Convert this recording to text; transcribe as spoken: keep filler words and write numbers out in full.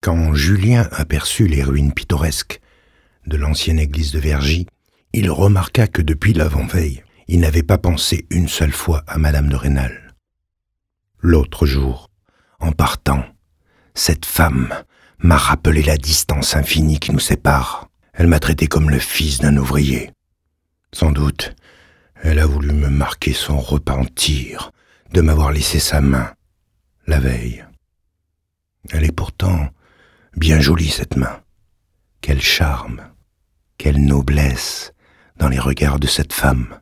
Quand Julien aperçut les ruines pittoresques de l'ancienne église de Vergy, il remarqua que depuis l'avant-veille, il n'avait pas pensé une seule fois à Madame de Rênal. L'autre jour, en partant, cette femme m'a rappelé la distance infinie qui nous sépare. Elle m'a traité comme le fils d'un ouvrier. Sans doute, elle a voulu me marquer son repentir de m'avoir laissé sa main la veille. Elle est pourtant bien jolie, cette main. Quel charme, quelle noblesse dans les regards de cette femme.